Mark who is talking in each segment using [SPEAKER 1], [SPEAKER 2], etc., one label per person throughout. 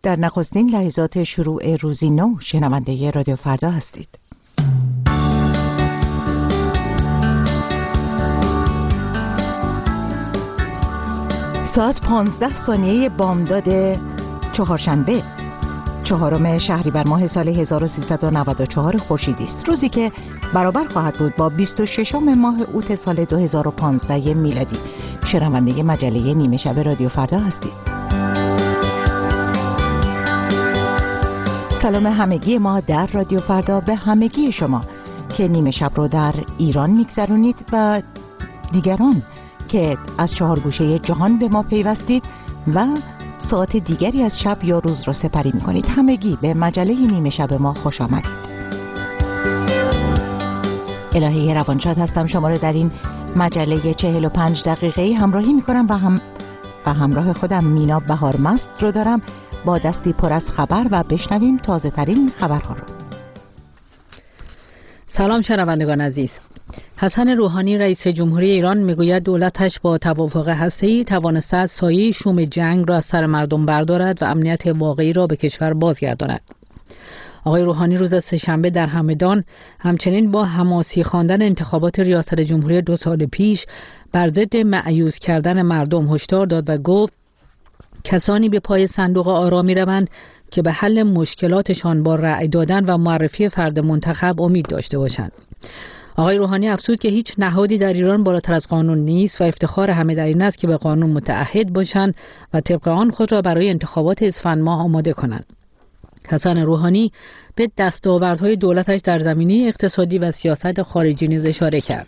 [SPEAKER 1] در نخستین لحظات شروع روزی نو شنونده رادیو فردا هستید. ساعت 15 ثانیه بامداد چهارشنبه 4 شهریور ماه سال 1394 خورشیدی است، روزی که برابر خواهد بود با 26 ماه اوت سال 2015 میلادی. شنونده مجله نیمه شب رادیو فردا هستید. سلام همگی ما در رادیو فردا به همگی شما که نیمه شب رو در ایران میگذرونید و دیگران که از 4 گوشه جهان به ما پیوستید و ساعت دیگری از شب یا روز رو سپری میکنید. همگی به مجله نیمه شب ما خوش آمدید. الهی روانشاد هستم، شما رو در این مجله 45 دقیقه‌ای همراهی میکنم و همراه خودم مینا بهارمست رو دارم با دستی پر از خبر و بشنویم تازه ترین خبرها رو.
[SPEAKER 2] سلام شنوندگان عزیز. حسن روحانی رئیس جمهوری ایران میگوید دولتش با توافق هسته‌ای توانسته است سایه شوم جنگ را از سر مردم بردارد و امنیت واقعی را به کشور بازگرداند. آقای روحانی روز سه‌شنبه در همدان همچنین با حماسی خواندن انتخابات ریاست جمهوری 2 سال پیش بر ضد مأیوس کردن مردم هشدار داد و گفت کسانی به پای صندوق آرا می‌روند که به حل مشکلاتشان با رأی دادن و معرفی فرد منتخب امید داشته باشند. آقای روحانی افزود که هیچ نهادی در ایران بالاتر از قانون نیست و افتخار همه در این است که به قانون متعهد باشند و طبق آن خود را برای انتخابات اسفند ماه آماده کنند. حسن روحانی به دستاوردهای دولتش در زمینه اقتصادی و سیاست خارجی نیز اشاره کرد.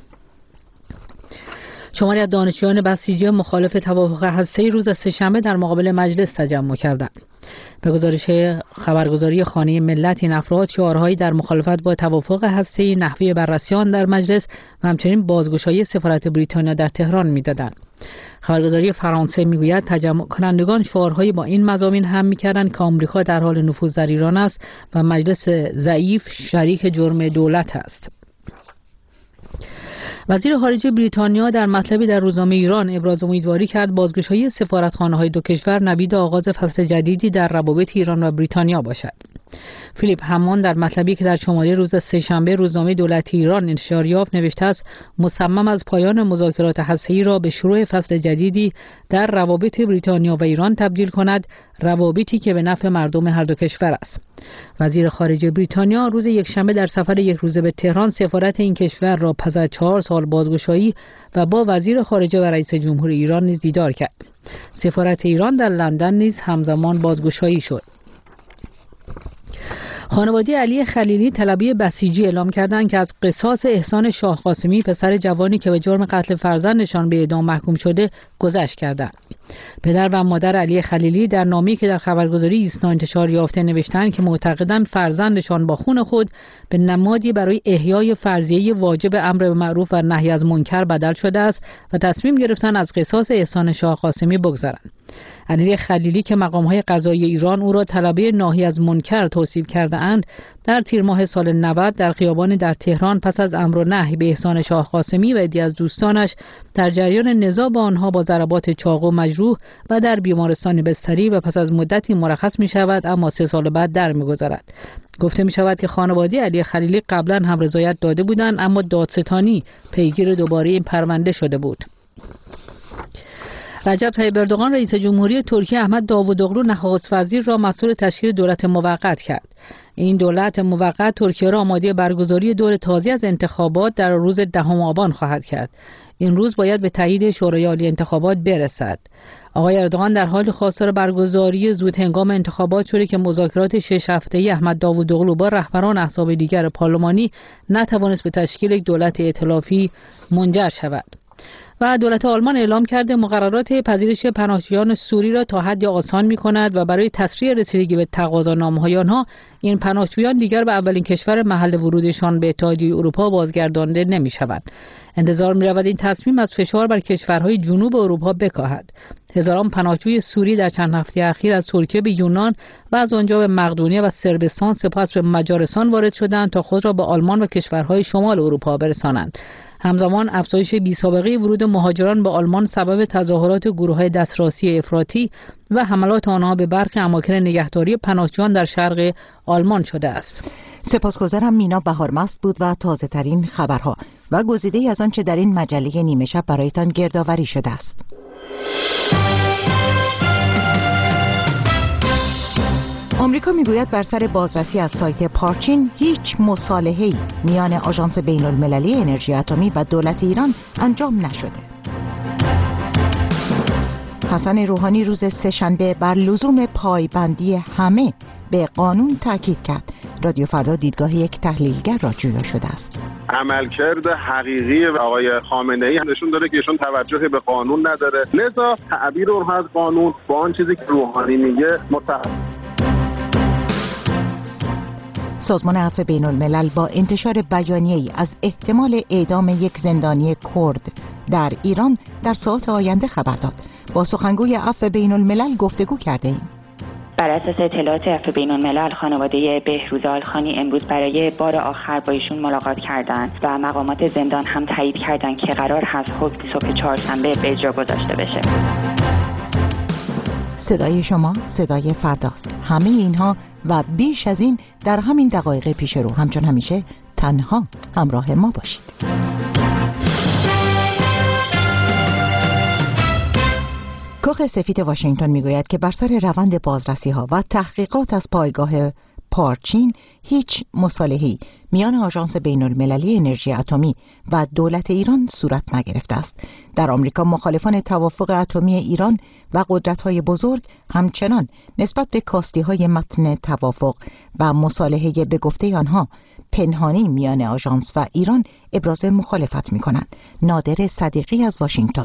[SPEAKER 2] شماری از دانشجویان بسیجی مخالف توافق هسته‌ای روز سه‌شنبه در مقابل مجلس تجمع کردند. به گزارش خبرگزاری خانه ملت این افراد شعارهایی در مخالفت با توافق هسته‌ای، نحوه بررسی آن در مجلس و همچنین بازگشایی سفارت بریتانیا در تهران می‌دادند. خبرگزاری فرانسه میگوید تجمع کنندگان شعارهایی با این مضامین هم می‌کردند که آمریکا در حال نفوذ در ایران است و مجلس ضعیف شریک جرم دولت است. وزیر خارجه بریتانیا در مطلبی در روزنامه ایران ابراز امیدواری کرد بازگشایی سفارتخانه‌های دو کشور نوید آغاز فصل جدیدی در روابط ایران و بریتانیا باشد. فیلیپ همان در مطلبی که در شماره روز سه‌شنبه روزنامه دولتی ایران انتشار یافت نوشته است مصمم از پایان مذاکرات هسته‌ای را به شروع فصل جدیدی در روابط بریتانیا و ایران تبدیل کند، روابطی که به نفع مردم هر دو کشور است. وزیر خارجه بریتانیا روز یکشنبه در سفر یک روزه به تهران سفارت این کشور را پس از 4 سال بازگشایی و با وزیر خارجه و رئیس جمهور ایران نیز دیدار کرد. سفارت ایران در لندن نیز همزمان بازگشایی شد. خانواده علی خلیلی طلبی بسیجی اعلام کردند که از قصاص احسان شاه قاسمی پسر جوانی که به جرم قتل فرزندشان به اعدام محکوم شده گذشت کردند. پدر و مادر علی خلیلی در نامه‌ای که در خبرگزاری ایسنا انتشار یافته نوشتند که معتقدند فرزندشان با خون خود به نمادی برای احیای فرضیه واجب امر به معروف و نهی از منکر بدل شده است و تصمیم گرفتند از قصاص احسان شاه قاسمی بگذرند. علی خلیلی که مقام‌های قضایی ایران او را طلبه ناهی از منکر توصیف کرده‌اند، در تیر ماه سال 90 در خیابان در تهران پس از امر و نهی به احسان شاه قاسمی و عده‌ای از دوستانش در جریان نزاع با آنها با ضربات چاقو مجروح و در بیمارستان بستری و پس از مدتی مرخص می‌شود اما 3 سال بعد درمی‌گذرد. گفته می‌شود که خانواده علی خلیلی قبلا هم رضایت داده بودند اما دادستانی پیگیر دوباره این پرونده شده بود. رجب طیب اردوغان رئیس جمهوری ترکیه احمد داوودوغلو نخست وزیر را مسئول تشکیل دولت موقت کرد. این دولت موقت ترکیه را آماده برگزاری دور تازه از انتخابات در روز 10 آبان خواهد کرد. این روز باید به تایید شورای عالی انتخابات برسد. آقای اردوغان در حال خواستار برگزاری زود هنگام انتخابات شده که مذاکرات 6 هفته‌ای احمد داوودوغلو با رهبران احزاب دیگر پارلمانی نتوانست به تشکیل یک دولت ائتلافی منجر شود. و دولت آلمان اعلام کرده مقررات پذیرش پناهجویان سوری را تا حدی آسان می‌کند و برای تسریع رسیدگی به تقاضانامه‌های آنها این پناهجویان دیگر به اولین کشور محل ورودشان به اتحادیه اروپا بازگردانده نمی‌شوند. انتظار می‌رود این تصمیم از فشار بر کشورهای جنوب اروپا بکاهد. هزاران پناهجوی سوری در چند هفته اخیر از ترکیه به یونان و از آنجا به مقدونیه و صربستان سپس به مجارستان وارد شدند تا خود را به آلمان و کشورهای شمال اروپا برسانند. همزمان افزایش بی‌سابقه ورود مهاجران به آلمان سبب تظاهرات گروه‌های دسترسی افراطی و حملات آنها به برخی اماکن نگهداری پناهجویان در شرق آلمان شده است.
[SPEAKER 1] سپاسگزارم. مینا بهارمست بود و تازه ترین خبرها و گزیده‌ای از آنچه در این مجله نیمه شب برایتان گردآوری شده است. آمریکا میگوید بر سر بازرسی از سایت پارچین هیچ مصالحه‌ای میان آژانس بین‌المللی انرژی اتمی و دولت ایران انجام نشده. حسن روحانی روز سه‌شنبه بر لزوم پایبندی همه به قانون تاکید کرد. رادیو فردا دیدگاه یک تحلیلگر را جویا شده است.
[SPEAKER 3] عملکرد حقیقی آقای خامنه‌ای نشون داده که ایشون توجهی به قانون نداره، لذا تعبیر اونها از قانون با آن چیزی که روحانی میگه
[SPEAKER 1] سازمان عفو بین الملل با انتشار بیانیه‌ای از احتمال اعدام یک زندانی کرد در ایران در ساعات آینده خبر داد. با سخنگوی عفو بین الملل گفتگو کرده ایم.
[SPEAKER 4] بر اساس اطلاعات عفو بین الملل خانواده بهروز آلخانی امروز برای بار آخر با ایشون ملاقات کردند و مقامات زندان هم تایید کردند که قرار هست حکم صبح چهارشنبه به اجرا گذاشته بشه.
[SPEAKER 1] صدای شما صدای فرداست. همه اینها و بیش از این در همین دقایق پیش رو. همچون همیشه تنها همراه ما باشید. کاخ سفید واشنگتن میگوید که بر سر روند بازرسی‌ها و تحقیقات از پایگاه پارچین هیچ مصالحه‌ای میان آژانس بین‌المللی انرژی اتمی و دولت ایران صورت نگرفته است. در آمریکا مخالفان توافق اتمی ایران و قدرت‌های بزرگ همچنان نسبت به کاستی‌های متن توافق و مصالحه به گفته آنها پنهانی میان آژانس و ایران ابراز مخالفت می‌کنند. نادر صدیقی از واشنگتن.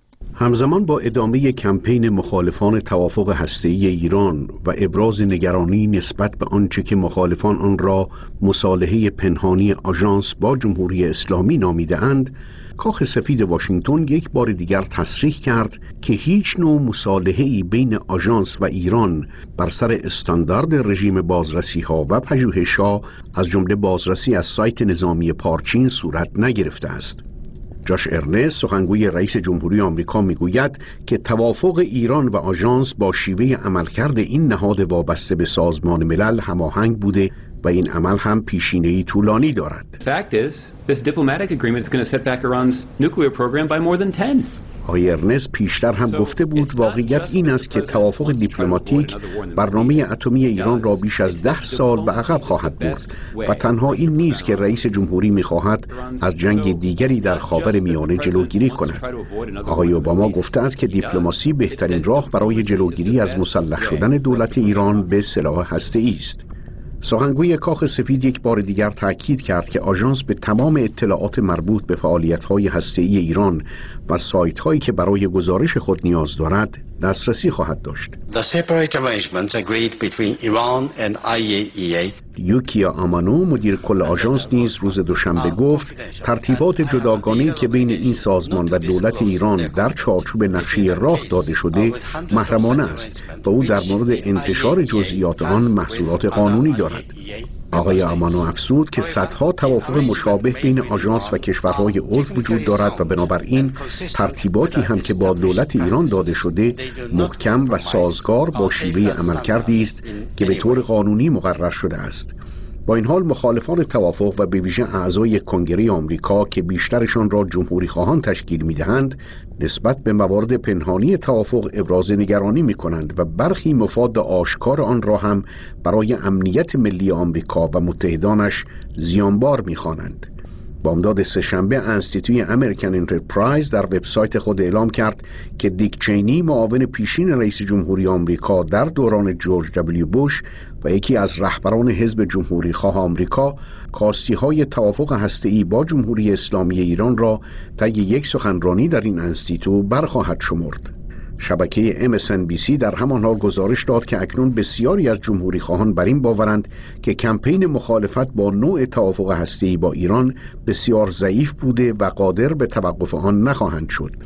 [SPEAKER 5] همزمان با ادامه کمپین مخالفان توافق هسته‌ای ایران و ابراز نگرانی نسبت به آنچه که مخالفان آن را مصالحه پنهانی آژانس با جمهوری اسلامی نامیده‌اند، کاخ سفید واشنگتن یک بار دیگر تصریح کرد که هیچ نوع مصالحه‌ای بین آژانس و ایران بر سر استاندارد رژیم بازرسی‌ها و پژوهش‌ها از جمله بازرسی از سایت نظامی پارچین صورت نگرفته است. جاش ارنست سخنگوی رئیس جمهوری آمریکا میگوید که توافق ایران و آژانس با شیوه عملکرد این نهاد وابسته به سازمان ملل هماهنگ بوده و این عمل هم پیشینه‌ای طولانی دارد.
[SPEAKER 6] Fact is, this diplomatic agreement is going to set back Iran's nuclear program by more than 10.
[SPEAKER 5] آقای ارنست پیشتر هم گفته بود واقعیت این است که توافق دیپلماتیک برنامه اتمی ایران را بیش از 10 سال به عقب خواهد برد و تنها این نیست که رئیس جمهوری می‌خواهد از جنگ دیگری در خاورمیانه جلوگیری کند. آقای اوباما گفته است که دیپلماسی بهترین راه برای جلوگیری از مسلح شدن دولت ایران به سلاح هسته‌ای است. سخنگوی کاخ سفید یک بار دیگر تأکید کرد که آژانس به تمام اطلاعات مربوط به فعالیت‌های هسته‌ای ایران و سایت‌هایی که برای گزارش خود نیاز دارد دسترسی خواهد داشت.
[SPEAKER 7] The separate arrangements agreed between Iran and IAEA.
[SPEAKER 5] یوکیا آمانو مدیر کل آژانس نیز روز دوشنبه گفت ترتیبات جداگانه‌ای که بین این سازمان و دولت ایران در چارچوب نقشه راه داده شده محرمانه است و او در مورد انتشار جزئیات آن محصولات قانونی دارد. آقای آمانو افزود که صدها توافق مشابه بین آژانس و کشورهای عضو وجود دارد و بنابراین ترتیباتی هم که با دولت ایران داده شده محکم و سازگار با شیوه عملکردی است که به طور قانونی مقرر شده است. با این حال مخالفان توافق و به ویژه اعضای کنگره آمریکا که بیشترشان را جمهوری خواهان تشکیل می‌دهند نسبت به موارد پنهانی توافق ابراز نگرانی می‌کنند و برخی مفاد آشکار آن را هم برای امنیت ملی آمریکا و متحدانش زیانبار می‌خوانند. بامداد سه‌شنبه انستیتوی امریکن انترپرایز در وبسایت خود اعلام کرد که دیک چینی معاون پیشین رئیس جمهوری آمریکا در دوران جورج دبلیو بوش و یکی از رهبران حزب جمهوری خواه آمریکا کاستی‌های توافق هسته‌ای با جمهوری اسلامی ایران را طی یک سخنرانی در این انستیتو برخواهد شمرد. شبکه MSNBC در همان حال گزارش داد که اکنون بسیاری از جمهوری خواهان بر این باورند که کمپین مخالفت با نوع توافق هسته‌ای با ایران بسیار ضعیف بوده و قادر به توقف آن نخواهند شد.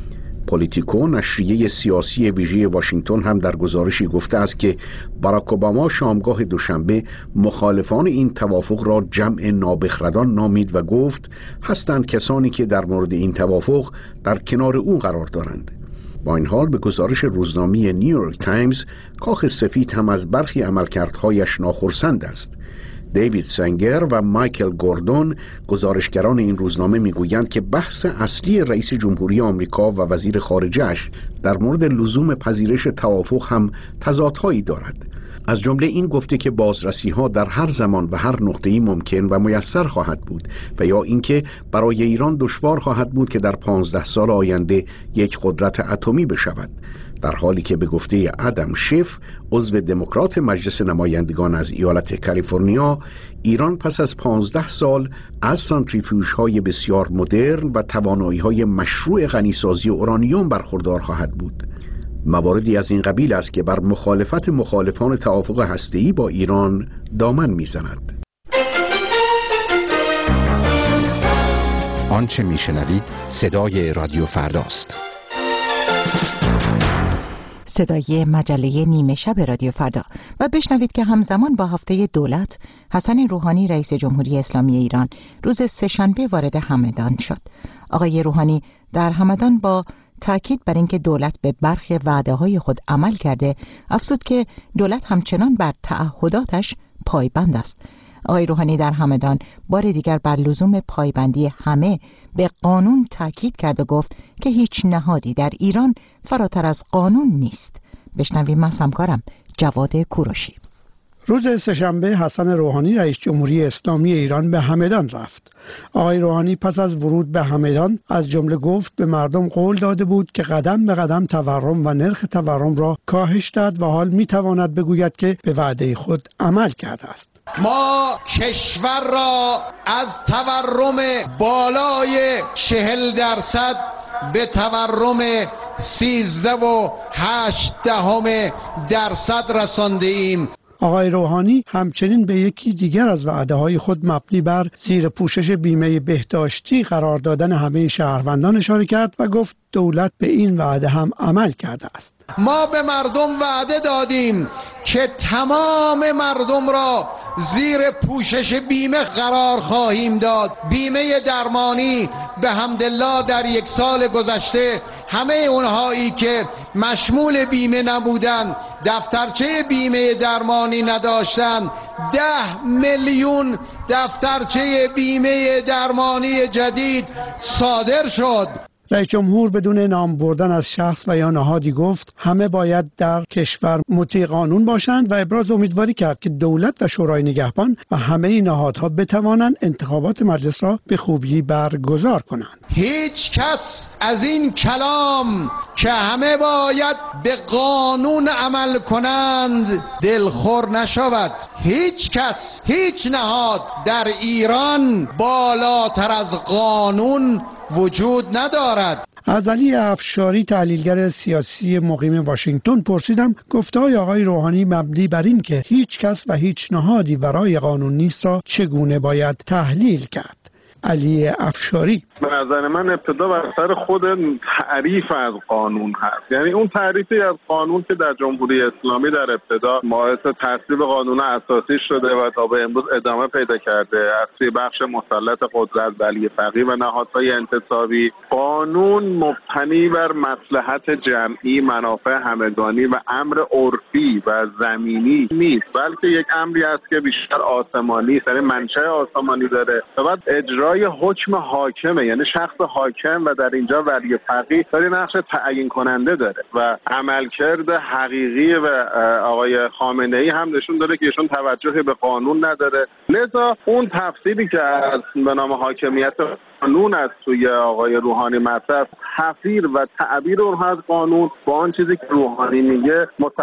[SPEAKER 5] پولیتیکو نشریه سیاسی ویژه واشنگتن هم در گزارشی گفته است که باراک اوباما شامگاه دوشنبه مخالفان این توافق را جمع نابخردان نامید و گفت هستند کسانی که در مورد این توافق در کنار او قرار دارند. با این حال به گزارش روزنامه نیویورک تایمز کاخ سفید هم از برخی عملکردهایش ناخرسند است. دیوید سنگر و مایکل گوردون گزارشگران این روزنامه میگویند که بحث اصلی رئیس جمهوری آمریکا و وزیر خارجه‌اش در مورد لزوم پذیرش توافق هم تضادهایی دارد. از جمله این گفته که بازرسی‌ها در هر زمان و هر نقطه‌ای ممکن و میسر خواهد بود و یا اینکه برای ایران دشوار خواهد بود که در 15 سال آینده یک قدرت اتمی بشود، در حالی که به گفته ادم شیف عضو دموکرات مجلس نمایندگان از ایالت کالیفرنیا، ایران پس از 15 سال از سانتریفیوژهای بسیار مدرن و توانایی‌های مشروع غنیسازی اورانیوم برخوردار خواهد بود. مواردی از این قبیل است که بر مخالفت مخالفان توافق هسته‌ای با ایران دامن می‌زند.
[SPEAKER 8] آنچه میشنوید صدای رادیو فرداست.
[SPEAKER 1] صدای مجله نیمه شب رادیو فردا. و بشنوید که همزمان با هفته دولت، حسن روحانی رئیس جمهوری اسلامی ایران روز سه‌شنبه وارد همدان شد. آقای روحانی در همدان با تأکید بر اینکه دولت به برخی وعده‌های خود عمل کرده، افزود که دولت همچنان بر تعهداتش پایبند است. آقای روحانی در همدان بار دیگر بر لزوم پایبندی همه به قانون تأکید کرد و گفت که هیچ نهادی در ایران فراتر از قانون نیست. بشنویم از همکارم جواد کوروشی.
[SPEAKER 9] روز سه‌شنبه حسن روحانی رئیس جمهوری اسلامی ایران به همدان رفت. آقای روحانی پس از ورود به همدان از جمله گفت به مردم قول داده بود که قدم به قدم تورم و نرخ تورم را کاهش داد و حال میتواند بگوید که به وعده خود عمل کرده است.
[SPEAKER 10] ما کشور را از تورم بالای 40% به تورم 13.8% رسانده ایم.
[SPEAKER 9] آقای روحانی همچنین به یکی دیگر از وعده‌های خود مبنی بر زیر پوشش بیمه بهداشتی قرار دادن همه شهروندان اشاره کرد و گفت دولت به این وعده هم عمل کرده است.
[SPEAKER 10] ما به مردم وعده دادیم که تمام مردم را زیر پوشش بیمه قرار خواهیم داد. بیمه درمانی به حمدالله در یک سال گذشته همه اونهایی که مشمول بیمه نبودن، دفترچه بیمه درمانی نداشتن، 10 میلیون دفترچه بیمه درمانی جدید صادر شد.
[SPEAKER 9] رئیس جمهور بدون نام بردن از شخص و یا نهادی گفت همه باید در کشور مطیع قانون باشند و ابراز امیدواری کرد که دولت و شورای نگهبان و همه نهادها بتوانند انتخابات مجلس را به خوبی برگزار کنند.
[SPEAKER 10] هیچ کس از این کلام که همه باید به قانون عمل کنند دلخور نشود. هیچ کس، هیچ نهاد در ایران بالاتر از قانون وجود ندارد.
[SPEAKER 9] از علی افشاری تحلیلگر سیاسی مقیم واشنگتن پرسیدم گفته‌های آقای روحانی مبنی بر این که هیچ کس و هیچ نهادی ورای قانون نیست را چگونه باید تحلیل کرد. علی افشاری:
[SPEAKER 3] به نظر من ابتدا بر سر خود تعریف از قانون هست. یعنی اون تعریفی از قانون که در جمهوری اسلامی در ابتدا باعث تصویب قانون اساسی شده و تا به امروز ادامه پیدا کرده از سوی بخش مسلط قدرت ولی فقیه و نهادهای انتصابی، قانون مبتنی بر مصلحت جمعی، منافع همگانی و امر عرفی و زمینی نیست، بلکه یک امری است که بیشتر آسمانی است، یعنی منشأ آسمانی داره و بعد اجرای حکم حاکمه، یعنی شخص حاکم و در اینجا ولی فقیه داره نقش تعیین کننده داره و عملکرد حقیقی و آقای خامنه‌ای هم نشون داره که ایشون توجهی به قانون نداره. لذا اون تفسیری که از به نام حاکمیت قانون از توی آقای روحانی مطرح، تفسیر و تعبیر اون از قانون با آن چیزی که روحانی میگه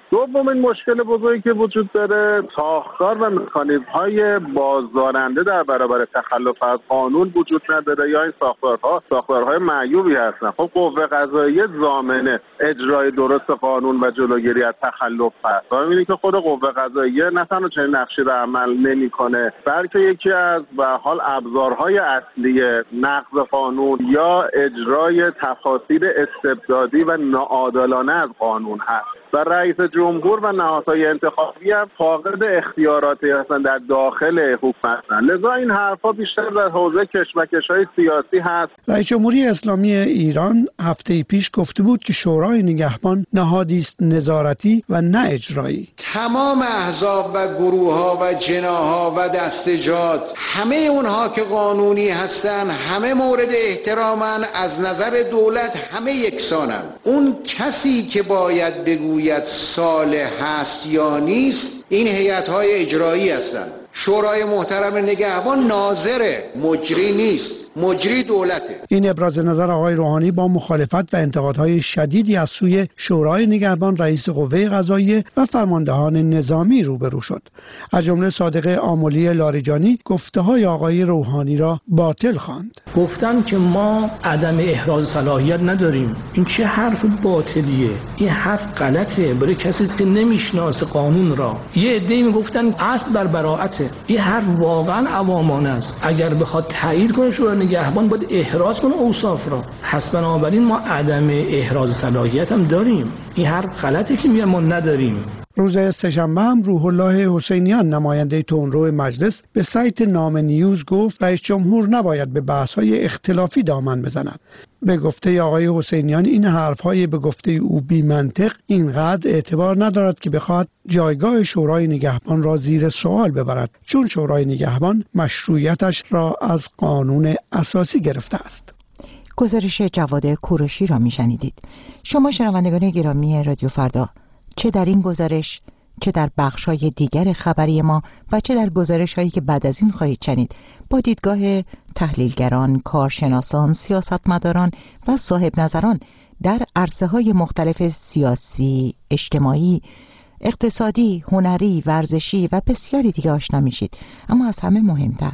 [SPEAKER 3] دومین مشکل بزرگی که وجود داره، ساختار و مکانیزم‌های بازدارنده در برابر تخلف از قانون وجود نداره یا این ساختارهای معیوبی هستن. خب قوه قضاییه ضامن اجرای درست قانون و جلوگیری از تخلف هست. ما می‌بینیم که خود قوه قضاییه نه تنها چنین نقشی رو عمل نمی‌کنه، بلکه یکی از به حال ابزارهای اصلی نقض قانون یا اجرای تفاسیر استبدادی و ناعادلانه از قانون هست. و رئیس جمهور و نهادهای انتخابی هم فاقد اختیاراتی هستند در داخل حکومت. لذا این حرفا بیشتر در حوزه کشمکش‌های سیاسی هست.
[SPEAKER 9] رئیس جمهوری اسلامی ایران هفته پیش گفته بود که شورای نگهبان نهادی است نظارتی و نه اجرایی.
[SPEAKER 10] تمام احزاب و گروه‌ها و جناح‌ها و دستجات، همه اونها که قانونی هستن، همه مورد احترامن، از نظر دولت همه یکسانن. اون کسی که باید بگوید صالح هست یا نیست این هیئت‌های اجرایی هستن. شورای محترم نگهبان ناظره، مجری نیست، مجری دولته.
[SPEAKER 9] این ابراز نظر آقای روحانی با مخالفت و انتقادهای شدیدی از سوی شورای نگهبان، رئیس قوه قضاییه و فرماندهان نظامی روبرو شد. از جمله صادق آملی لاریجانی گفته‌های آقای روحانی را باطل خواند.
[SPEAKER 11] گفتن که ما عدم احراز صلاحیت نداریم. این چه حرف باطلیه؟ این حرف غلطه برای کسی که نمیشناسه قانون را. یه عده‌ای میگفتن اصل بر براءته. این حرف واقعا عوامانه است. اگر بخواد تایید کنه شورای نگهبان باید احراز کنه اوصاف را. پس بنابراین ما عدم احراز صلاحیت هم داریم. این حرف غلطه که میگن ما نداریم.
[SPEAKER 9] روز سه‌شنبه هم روح الله حسینیان نماینده تندرو مجلس به سایت نام نیوز گفت رئیس جمهور نباید به بحث‌های اختلافی دامن بزند. به گفته آقای حسینیان این حرف‌های به گفته او بی منطق اینقدر اعتبار ندارد که بخواد جایگاه شورای نگهبان را زیر سوال ببرد، چون شورای نگهبان مشروعیتش را از قانون اساسی گرفته است.
[SPEAKER 1] گزارش جواد کوروشی را میشنیدید. شما شنوندگان گرامی رادیو فردا، چه در این گزارش، چه در بخش‌های دیگر خبری ما و چه در گزارش‌هایی که بعد از این خواهید شنید، با دیدگاه تحلیلگران، کارشناسان، سیاستمداران و صاحب نظران در عرصه‌های مختلف سیاسی، اجتماعی، اقتصادی، هنری، ورزشی و بسیاری دیگه آشنا میشید. اما از همه مهمتر،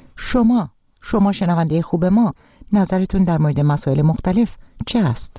[SPEAKER 1] شما شنونده خوب ما، نظرتون در مورد مسائل مختلف چه است؟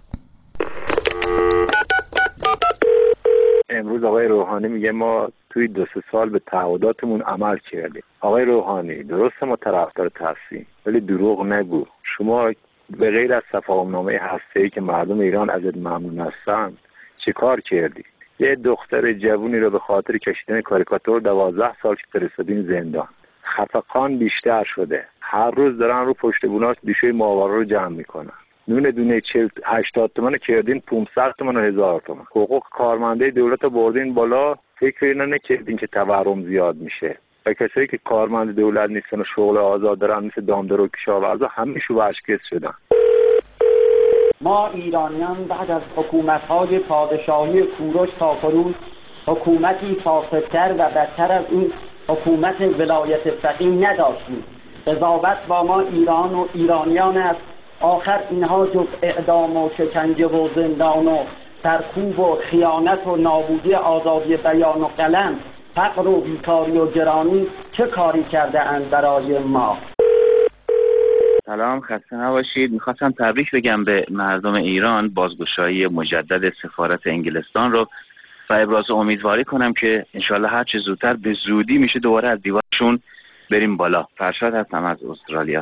[SPEAKER 12] امروز آقای روحانی میگه ما توی 2-3 سال به تعهداتمون عمل کردیم. آقای روحانی درسته ما طرفدار هستیم، ولی دروغ نگو. شما به غیر از تفاهم‌نامه هسته‌ای که مردم ایران ازت ممنون هستن چه کار کردی؟ یه دختر جوونی رو به خاطر کشیدن کاریکاتور 12 سال که فرستادین زندان. خفقان بیشتر شده. هر روز دارن رو پشت بوناش بیشوی ماورا رو جمع میکنن. نون دونه 80 تومن کردین 500 تومن و 1000 تومن. حقوق کارمنده دولت رو بردین بالا، فکر اینو نکردین که تورم زیاد میشه. و کسایی که کارمند دولت نیستن و شغل آزاد دارن مثل دامدار و کشاورزا همه شو اشکست شدن.
[SPEAKER 13] ما ایرانیان بعد از حکومت‌های پادشاهی کوروش تا کنون حکومتی فاسدتر و بدتر از این حکومت ولایت فقیه نداشتیم. قضاوت با ما ایران و ایرانیان است. آخر اینها جز اعدام و شکنجه و زندان و سرکوب و خیانت و نابودی آزادی بیان و قلم، فقر و بیکاری و گرانی چه کاری کرده اند برای ما؟
[SPEAKER 14] سلام، خسته نباشید. میخواستم تبریک بگم به مردم ایران بازگشایی مجدد سفارت انگلستان رو و ابراز امیدواری کنم که انشالله هر چه زودتر به زودی میشه دوباره از دیوارشون بریم بالا. فرشاد هستم از استرالیا.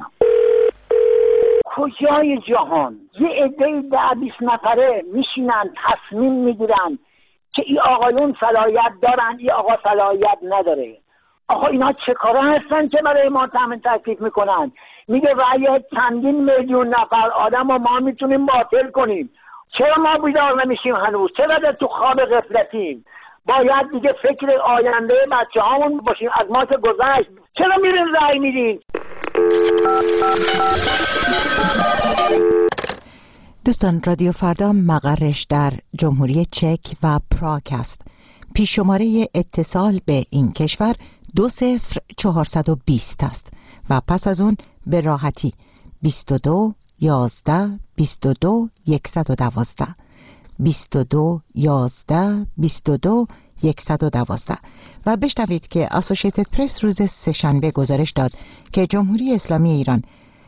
[SPEAKER 15] کجای جهان یه عده 10-20 نفره میشینن تصمیم میگیرن که این آقایون صلاحیت دارن، این آقا صلاحیت نداره. آقا اینا چه کاره هستن که برای ما تامین تکلیف میکنن؟ میگه رأی چندین میلیون نفر آدم رو ما میتونیم باطل کنیم. چرا ما بیدار نمیشیم هنوز؟ چرا در تو خواب غفلتیم؟ باید دیگه فکر آینده بچه هامون باشیم. از ما که گذشت چرا میرین رأی میدین؟
[SPEAKER 1] دوستان، رادیو فردا مقرش در جمهوری چک و پراگ است. پیش شماره اتصال به این کشور 20420 است و پس از اون به راحتی 22 11 22 112 22 11 22 112 و بشنوید که اسوشیتد پرس روز سه‌شنبه گزارش داد که جمهوری اسلامی ایران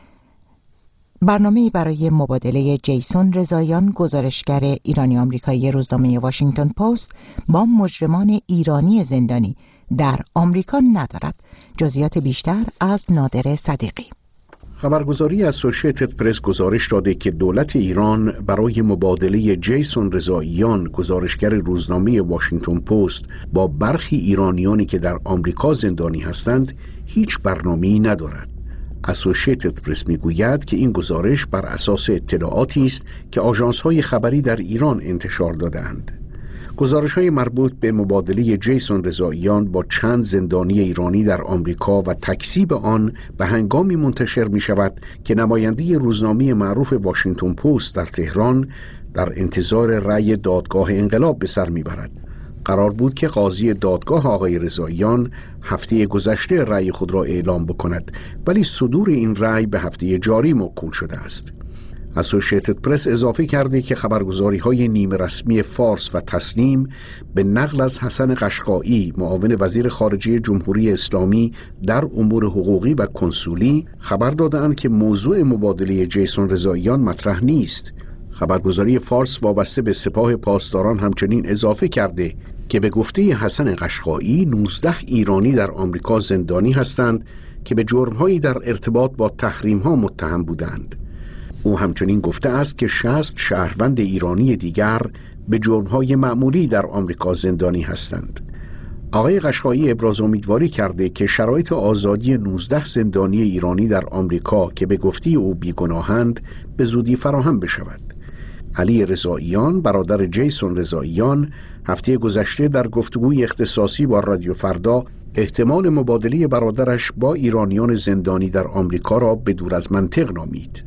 [SPEAKER 1] برنامه‌ای برای مبادله جیسون رضاییان گزارشگر ایرانی آمریکایی روزنامه واشنگتن پست با مجرمان ایرانی زندانی در آمریکا ندارد. جزئیات بیشتر از نادر صدیقی.
[SPEAKER 5] خبرگزاری اسوشیتد پرس گزارش داده که دولت ایران برای مبادله جیسون رضاییان گزارشگر روزنامه واشنگتن پست با برخی ایرانیانی که در آمریکا زندانی هستند هیچ برنامه‌ای ندارد. اسوشیتد پرس میگوید که این گزارش بر اساس اطلاعاتی است که آژانس‌های خبری در ایران انتشار دادند. گزارش‌های مربوط به مبادله جیسون رضاییان با چند زندانی ایرانی در آمریکا و تکذیب آن به هنگامی منتشر می‌شود که نماینده روزنامه معروف واشنگتن پست در تهران در انتظار رأی دادگاه انقلاب به سر می‌برد. قرار بود که قاضی دادگاه آقای رضاییان هفته گذشته رأی خود را اعلام بکند، ولی صدور این رأی به هفته جاری موکول شده است. اسوشیتد پرس اضافه کرده که خبرگزاری‌های نیمه رسمی فارس و تسنیم به نقل از حسن قشقایی معاون وزیر خارجه جمهوری اسلامی در امور حقوقی و کنسولی خبر دادند که موضوع مبادله جیسون رضاییان مطرح نیست. خبرگزاری فارس وابسته به سپاه پاسداران همچنین اضافه کرده که به گفته حسن قشقایی 19 ایرانی در آمریکا زندانی هستند که به جرم‌هایی در ارتباط با تحریم‌ها متهم بودند. او همچنین گفته است که 60 شهروند ایرانی دیگر به جرم‌های معمولی در آمریکا زندانی هستند. آقای قشقایی ابراز امیدواری کرده که شرایط آزادی 19 زندانی ایرانی در آمریکا که به گفته او بیگناهند به زودی فراهم بشود. علی رضاییان برادر جیسون رضاییان هفته گذشته در گفتگوی اختصاصی با رادیو فردا احتمال مبادله برادرش با ایرانیان زندانی در آمریکا را به دور از منطق نامید.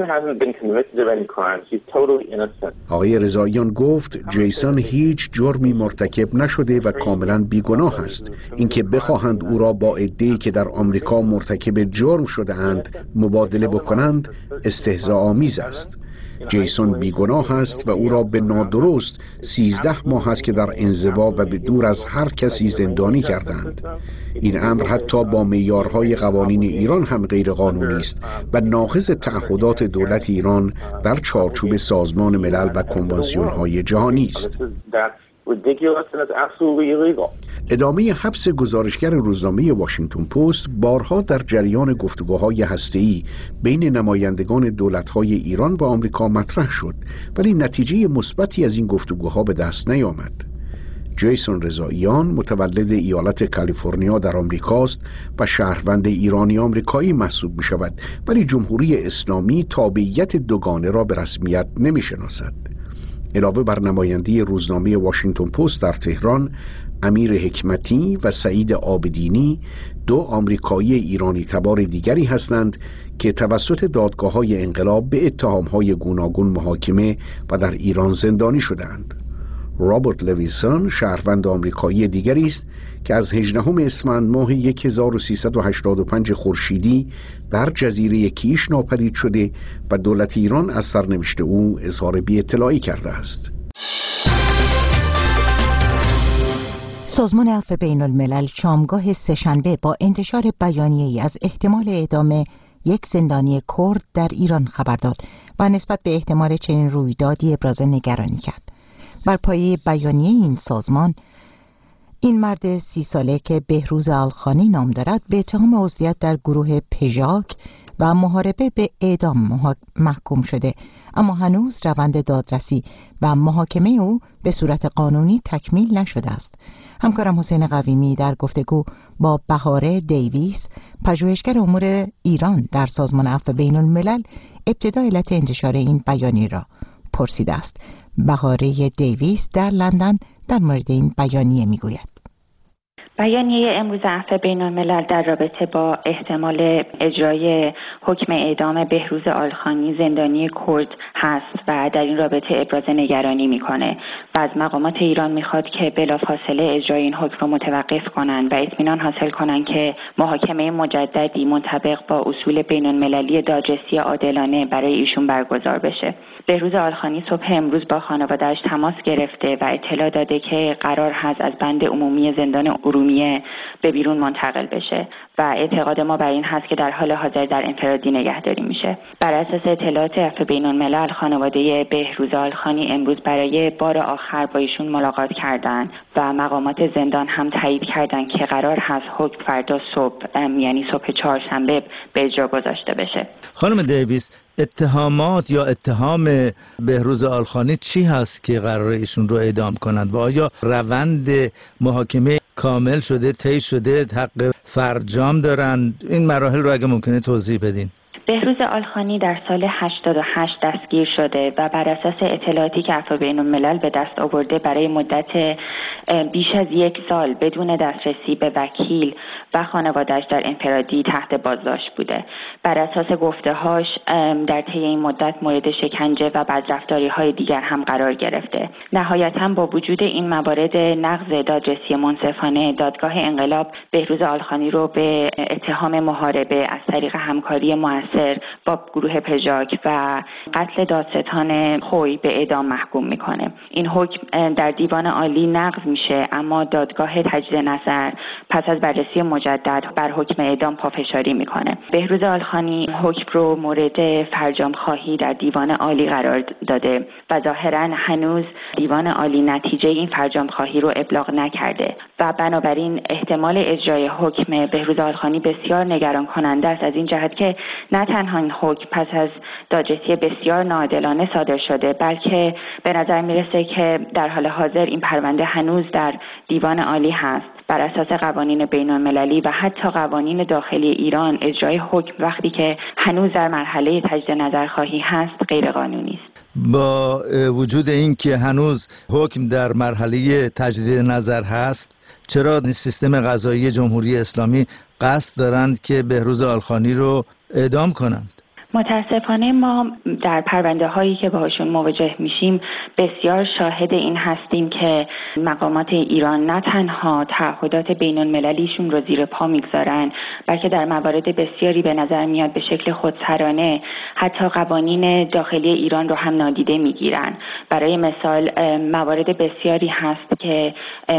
[SPEAKER 5] آقای رضاییان گفت جیسون هیچ جرمی مرتکب نشده و کاملا بیگناه است. اینکه بخواهند او را با عده‌ای که در آمریکا مرتکب جرم شده اند مبادله بکنند استهزاء‌آمیز است. جیسون بیگناه است و او را به نادرست 13 ماه است که در انزوا و به دور از هر کسی زندانی کردند. این امر حتی با معیارهای قوانین ایران هم غیر قانونی است و ناقض تعهدات دولت ایران در چارچوب سازمان ملل و کنوانسیون‌های جهانی است. ادامه حبس گزارشگر روزنامه واشنگتن پست بارها در جریان گفتگوهای هسته‌ای بین نمایندگان دولت‌های ایران و آمریکا مطرح شد، ولی نتیجه مثبتی از این گفتگوها به دست نیامد. جیسون رضاییان متولد ایالت کالیفرنیا در آمریکاست و شهروند ایرانی آمریکایی محسوب می شود، ولی جمهوری اسلامی تابعیت دوگانه را به رسمیت نمی شناسد. علاوه بر نماینده روزنامه واشنگتن پست در تهران، امیر حکمتی و سعید عابدینی 2 آمریکایی ایرانی تبار دیگری هستند که توسط دادگاه‌های انقلاب به اتهام‌های گوناگون محاکمه و در ایران زندانی شدند. رابرت لویسون شهروند آمریکایی دیگری است که از 18 اسفند ماه 1385 خورشیدی در جزیره کیش ناپدید شده و دولت ایران از سرنوشت او اظهار بی‌اطلاعی کرده است.
[SPEAKER 1] سازمان عفو بین الملل شامگاه سه‌شنبه با انتشار بیانیه‌ای از احتمال اعدام یک زندانی کرد در ایران خبر داد و نسبت به احتمال چنین رویدادی ابراز نگرانی کرد. بر پایه بیانیه این سازمان، این مرد 30 ساله که بهروز آلخانی نام دارد به اتهام عضویت در گروه پژاک و محاربه به اعدام محکوم شده، اما هنوز روند دادرسی و محاکمه او به صورت قانونی تکمیل نشده است. همکارم حسین قویمی در گفتگو با بهاره دیویس، پژوهشگر امور ایران در سازمان عفو بین الملل، ابتدا علت انتشار این بیانیه را پرسیده است. بهاره دیویس در لندن در مورد این بیانیه میگوید.
[SPEAKER 4] بیانیه امروز عفو بین الملل در رابطه با احتمال اجرای حکم اعدام بهروز آلخانی زندانی کرد هست و در این رابطه ابراز نگرانی میکنه و از مقامات ایران میخواد که بلافاصله اجرای این حکم رو متوقف کنند و اطمینان حاصل کنند که محاکمه مجددی منطبق با اصول بین المللی دادرسی عادلانه برای ایشون برگزار بشه. بهروز آلخانی صبح امروز با خانواده‌اش تماس گرفته و اطلاع داده که قرار هست از بند عمومی زندان ارومیه به بیرون منتقل بشه و اعتقاد ما بر این هست که در حال حاضر در انفرادی نگهداری میشه. بر اساس اطلاعات عفو بین‌الملل خانواده بهروز آلخانی امروز برای بار آخر با ایشون ملاقات کردند و مقامات زندان هم تایید کردند که قرار هست حکم فردا صبح یعنی صبح چهارشنبه به اجرا گذاشته بشه.
[SPEAKER 16] خانم دیویس، اتهامات یا اتهام بهروز آلخانی چی هست که قرار ایشون رو اعدام کنند و آیا روند محاکمه کامل شده، طی شده، حق فرجام دارند؟ این مراحل رو اگه ممکنه توضیح بدین.
[SPEAKER 4] بهروز آلخانی در سال 88 دستگیر شده و بر اساس اطلاعاتی که عفو بین‌الملل به دست آورده برای مدت بیش از 1 سال بدون دسترسی به وکیل و خانواده‌اش در انفرادی تحت بازداشت بوده. بر اساس گفته‌هاش در طی این مدت مورد شکنجه و بدرفتاری‌های دیگر هم قرار گرفته. نهایتاً با وجود این موارد نقض دادرسی منصفانه، دادگاه انقلاب بهروز آلخانی رو به اتهام محاربه از طریق همکاری مؤثر با گروه پژاک و قتل دادستان خوی به اعدام محکوم میکنه. این حکم در دیوان عالی نقض میشه، اما دادگاه تجدید نظر پس از بررسی مجدد بر حکم اعدام پافشاری میکنه. بهروز آلخانی حکم رو مورد فرجام خواهی در دیوان عالی قرار داده و ظاهرا هنوز دیوان عالی نتیجه این فرجام خواهی رو ابلاغ نکرده و بنابراین احتمال اجرای حکم بهروز آلخانی بسیار نگران کننده است، از این جهت که نه تنها این حکم پس از دادرسی بسیار ناعادلانه صادر شده، بلکه به نظر میرسه که در حال حاضر این پرونده هنوز در دیوان عالی هست. بر اساس قوانین بین‌المللی و حتی قوانین داخلی ایران اجرای حکم وقتی که هنوز در مرحله تجدید نظرخواهی هست غیر قانونی است.
[SPEAKER 16] با وجود این که هنوز حکم در مرحله تجدید نظر هست، چرا سیستم قضایی جمهوری اسلامی قصد دارند که بهروز آلخانی رو اعدام کنند؟
[SPEAKER 4] متاسفانه ما در پرونده هایی که باهاشون مواجه میشیم بسیار شاهد این هستیم که مقامات ایران نه تنها تعهدات بین المللیشون رو زیر پا میگذارن، بلکه در موارد بسیاری به نظر میاد به شکل خودسرانه حتی قوانین داخلی ایران رو هم نادیده میگیرن. برای مثال موارد بسیاری هست که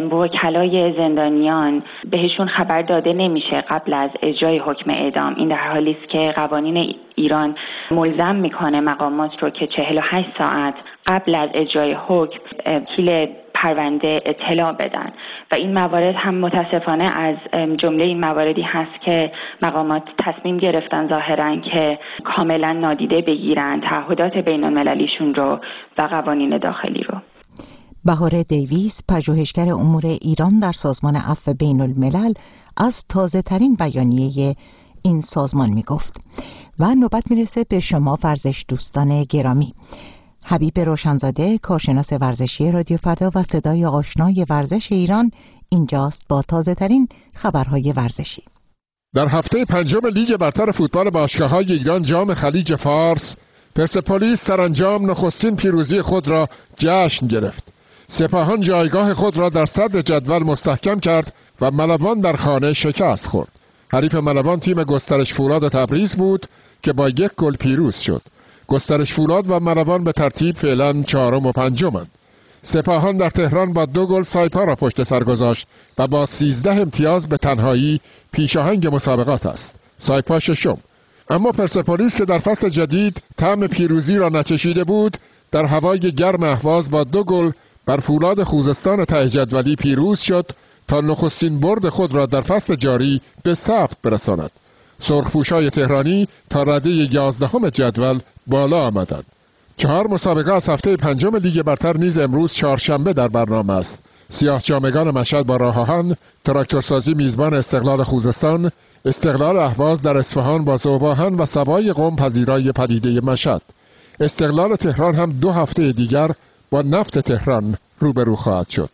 [SPEAKER 4] وکلای زندانیان بهشون خبر داده نمیشه قبل از اجرای حکم اعدام. این در حالی است که قوانین ایران ملزم میکنه مقامات رو که 48 ساعت قبل از اجرای حکم وکیل پرونده اطلاع بدن و این موارد هم متاسفانه از جمله این مواردی هست که مقامات تصمیم گرفتن ظاهرا که کاملا نادیده بگیرن تعهدات بین المللیشون رو و قوانین داخلی رو.
[SPEAKER 1] بهار دیویس، پژوهشگر امور ایران در سازمان عفو بین الملل، از تازه ترین بیانیه این سازمان می گفت. و نوبت میرسه به شما ورزش دوستان گرامی. حبیب روشنزاده، کارشناس ورزشی رادیو فردا و صدای آشنای ورزش ایران، اینجاست با تازه ترین خبرهای ورزشی.
[SPEAKER 17] در هفته پنجم لیگ برتر فوتبال باشگاه‌های ایران جام خلیج فارس، پرسپولیس سرانجام نخستین پیروزی خود را جشن گرفت. سپاهان جایگاه خود را در صدر جدول مستحکم کرد و ملوان در خانه شکست خورد. حریف ملوان تیم گسترش فولاد تبریز بود که با 1 گل پیروز شد. گسترش فولاد و ملوان به ترتیب فعلا 4 و 5 سپاهان در تهران با 2 گل سایپا را پشت سر گذاشت و با 13 امتیاز به تنهایی پیشاهنگ مسابقات است. سایپا 6. اما پرسپولیس که در فصل جدید طعم پیروزی را نچشیده بود، در هوای گرم اهواز با 2 گل بر فولاد خوزستان ته جدولی پیروز شد تا نخستین برد خود را در فصل جاری به ثبت برساند. سرخپوشای تهرانی تا رده 11 جدول بالا آمدند. 4 مسابقه از هفته پنجم لیگ برتر نیز امروز چهارشنبه در برنامه است. سیاه جامگان مشهد با راه آهن، تراکتورسازی میزبان استقلال خوزستان، استقلال اهواز در اصفهان با ذوب‌آهن و سوای قم پذیرای پدیده مشهد. استقلال تهران هم 2 هفته دیگر با نفت تهران روبرو خواهد شد.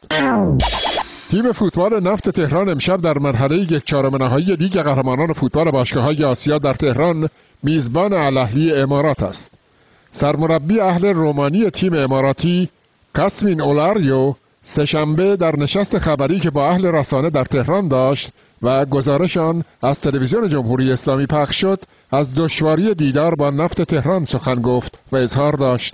[SPEAKER 17] تیم فوتبال نفت تهران امشب در مرحله 1/4 نهایی لیگ قهرمانان فوتبال باشگاه‌های آسیا در تهران میزبان الاهلی امارات است. سرمربی اهل رومانی تیم اماراتی کاسمین اولاریو سه‌شنبه در نشست خبری که با اهل رسانه در تهران داشت و گزارش آن از تلویزیون جمهوری اسلامی پخش شد، از دشواری دیدار با نفت تهران سخن گفت و اظهار داشت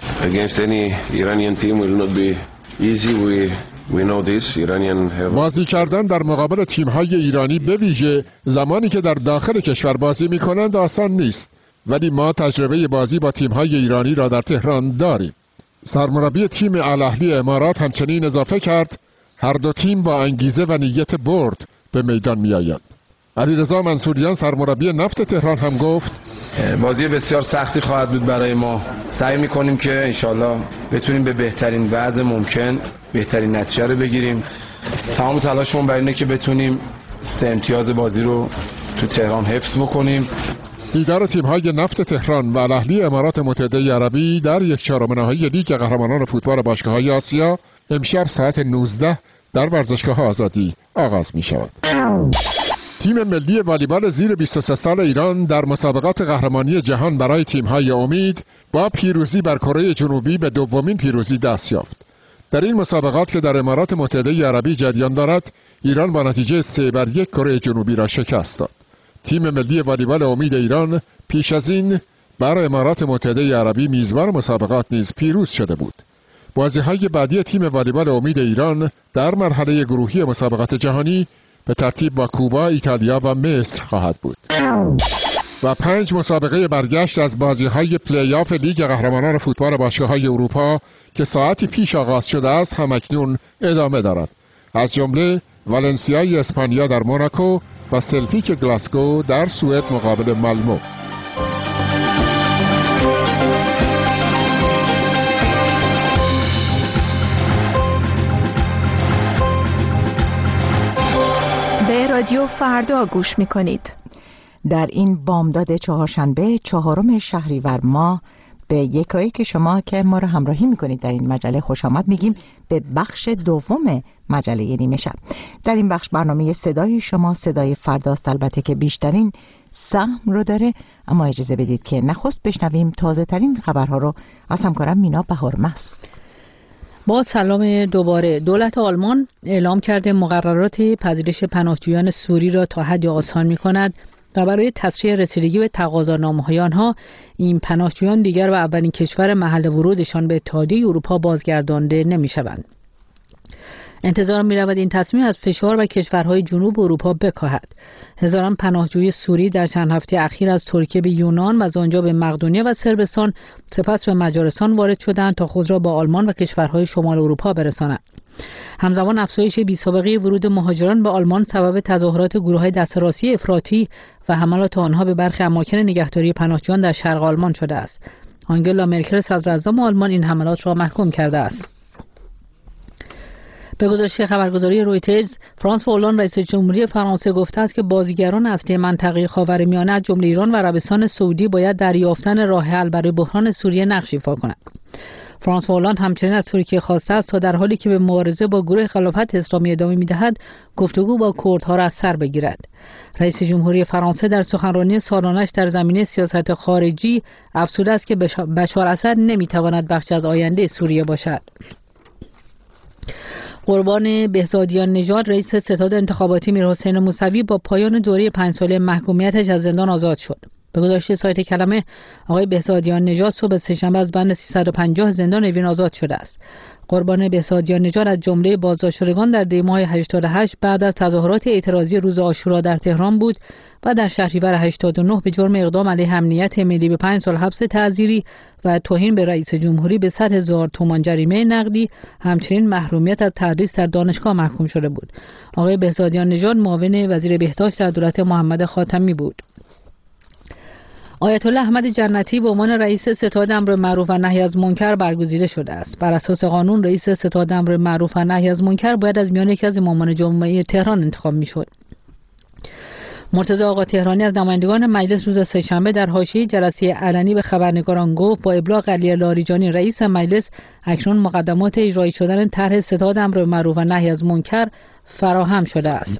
[SPEAKER 18] against any Iranian team will not be easy. We know this. Iranian have...
[SPEAKER 17] بازی کردن در مقابل تیم‌های ایرانی به ویژه زمانی که در داخل کشور بازی می‌کنند آسان نیست، ولی ما تجربه بازی با تیم‌های ایرانی را در تهران داریم. سرمربی تیم الاهلی امارات همچنین اضافه کرد هر دو تیم با انگیزه و نیت برد به میدان می‌آیند. علیرضا منصوریان سرمربی نفت تهران هم گفت
[SPEAKER 19] بازی بسیار سختی خواهد بود برای ما. سعی می‌کنیم که انشالله بتونیم به بهترین وضع ممکن بهترین نتیجه رو بگیریم. تمام تلاشمون بر اینه که بتونیم 3 امتیاز بازی رو تو تهران حفظ بکنیم.
[SPEAKER 17] دیدار تیم‌های نفت تهران و الاهلی امارات متحده عربی در 1/4 نهایی لیگ قهرمانان فوتبال باشگاه‌های آسیا امشب ساعت 19 در ورزشگاه آزادی آغاز می‌شود. تیم ملی والیبال زیر 23 سال ایران در مسابقات قهرمانی جهان برای تیم‌های امید با پیروزی بر کره جنوبی به دومین پیروزی دست یافت. در این مسابقات که در امارات متحده عربی جریان دارد، ایران با نتیجه 3-1 کره جنوبی را شکست داد. تیم ملی والیبال امید ایران پیش از این بر امارات متحده عربی میزبان مسابقات نیز پیروز شده بود. بازی‌های بعدی تیم والیبال امید ایران در مرحله گروهی مسابقات جهانی به ترتیب با کوبا، ایتالیا و مصر خواهد بود. و 5 مسابقه برگشت از بازی‌های پلی آف لیگ قهرمانان فوتبال باشگاه‌های اروپا که ساعتی پیش آغاز شده است همکنون ادامه دارد. از جمله والنسیای اسپانیا در موناکو و سلتیک گلاسگو در سوئد مقابل مالمو.
[SPEAKER 20] به رادیو فردا گوش می‌کنید.
[SPEAKER 1] در این بامداد چهارشنبه 4 شهریور ماه به یکایی که شما که ما رو همراهی میکنید در این مجله خوش آمد میگیم به بخش دوم مجله نیمه شب. در این بخش برنامه صدای شما، صدای فرداست، البته که بیشترین سهم رو داره، اما اجازه بدید که نخست بشنویم تازه ترین خبرها رو از همکارم مینا بهارمحض.
[SPEAKER 2] با سلام دوباره، دولت آلمان اعلام کرده مقررات پذیرش پناهجویان سوری را تا حدی آسان می‌کند و برای تسریع رسیدگی به تقاضانامه‌های آنها این پناهجویان دیگر به اولین کشور محل ورودشان به اتحادیه اروپا بازگردانده نمی‌شوند. انتظار می‌رود این تصمیم از فشار و کشورهای جنوب اروپا بکاهد. هزاران پناهجوی سوری در چند هفته اخیر از ترکیه به یونان و از آنجا به مقدونیه و صربستان سپس به مجارستان وارد شدند تا خود را با آلمان و کشورهای شمال اروپا برسانند. همزمان افزایش بی‌سابقه ورود مهاجران به آلمان سبب تظاهرات گروه‌های دست راستی افراطی و حملات آنها به برخی اماکن نگهداری پناهجویان در شرق آلمان شده است. آنگلا مرکل صدراعظم آلمان این حملات را محکوم کرده است. به گزارش خبرگزاری رویترز، فرانسوا هولند رئیس جمهوری فرانسه گفته است که بازیگران اصلی منطقه خاورمیانه از جمله ایران و عربستان سعودی باید در یافتن راه حل برای بحران سوریه نقش ایفا کنند. فرانسوا هولند همچنین از ترکیه خواسته است تا در حالی که به مبارزه با گروه خلافت اسلامی ادامه می‌دهد، گفتگو با کردها را از سر بگیرد. رئیس جمهوری فرانسه در سخنرانی سالانه‌اش در زمینه سیاست خارجی افزوده است که بشار اسد نمی‌تواند بخشی از آینده سوریه باشد. قربان بهزادیان نژاد، رئیس ستاد انتخاباتی میرحسین موسوی با پایان دوره 5 ساله محکومیتش از زندان آزاد شد. به گزارش سایت کلمه، آقای بهزادیان نژاد صبح سه‌شنبه از بند 350 زندان اوین آزاد شده است. قربان بهزادیان نژاد از جمله بازداشت شدگان در دی‌ماه 88 بعد از تظاهرات اعتراضی روز عاشورا در تهران بود و در شهریور 89 به جرم اقدام علیه امنیت ملی به 5 سال حبس تعزیری و توهین به رئیس جمهوری به 100,000 تومان جریمه نقدی، همچنین محرومیت از تدریس در دانشگاه محکوم شده بود. آقای بهزادیان نژاد معاون وزیر بهداشت در دولت محمد خاتمی بود. آیت الله احمد جنتی به عنوان رئیس ستاد امر معروف و نهی از منکر برگزیده شده است. بر اساس قانون رئیس ستاد امر معروف و نهی از منکر باید از میان یکی از امامان جمعه تهران انتخاب میشد. مرتضی آقا تهرانی از نمایندگان مجلس روز سه‌شنبه در حاشیه جلسه علنی به خبرنگاران گفت با ابلاغ علی لاریجانی رئیس مجلس اکنون مقدمات اجرایی شدن طرح ستاد امر معروف و نهی از منکر فراهم شده است.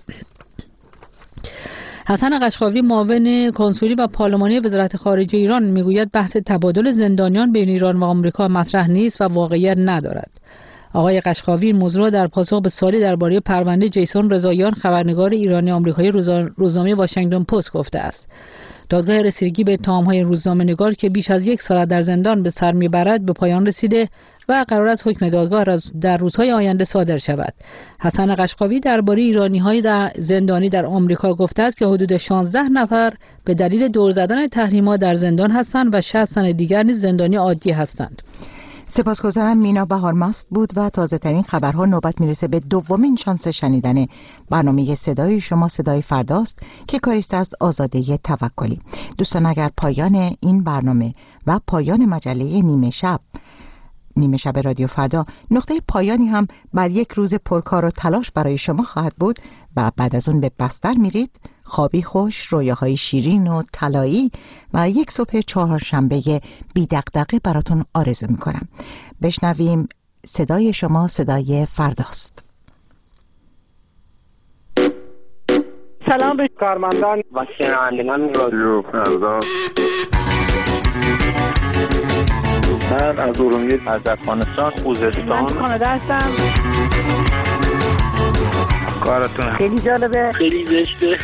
[SPEAKER 2] حسن قشقاوی معاون کنسولی و پارلمانی وزارت خارجه ایران میگوید بحث تبادل زندانیان بین ایران و آمریکا مطرح نیست و واقعیت ندارد. آقای قشقاوی این موضوع در پاسخ به سوالی درباره پرونده جیسون رضاییان خبرنگار ایرانی آمریکایی روزنامه واشنگتن پست گفته است. دادگاه رسیدگی به اتهام‌های روزنامه‌نگار که بیش از 1 سال در زندان به سر میبرد به پایان رسیده و قرار است حکم دادگاه در روزهای آینده صادر شود. حسن قشقاوی درباره ایرانی‌های زندانی در آمریکا گفته است که حدود 16 نفر به دلیل دور زدن تحریم‌ها در زندان هستند و 60 تن دیگر نیز زندانی عادی هستند.
[SPEAKER 1] سپاسگزارم. مینا بهارمست بود و تازه ترین خبرها. نوبت میرسه به دومین شانس شنیدن برنامه صدای شما، صدای فرداست که کاریست از آزاده توکلی. دوستان اگر پایان این برنامه و پایان مجله نیمه شب رادیو فردا نقطه پایانی هم بر یک روز پرکار و تلاش برای شما خواهد بود و بعد از اون به بستر میرید، خوابی خوش، رویاهای شیرین و طلایی و یک صبح چهارشنبه بی دغدغه براتون آرزو میکنم. بشنویم صدای شما، صدای فرداست.
[SPEAKER 15] سلام به کارمندان و شنوندگان رادیو فردا.
[SPEAKER 12] من از ارومیه، از افغانستان، خوزستان،
[SPEAKER 15] من کانادا هستم.
[SPEAKER 12] کارتون
[SPEAKER 15] خیلی جالبه،
[SPEAKER 12] خیلی زشته.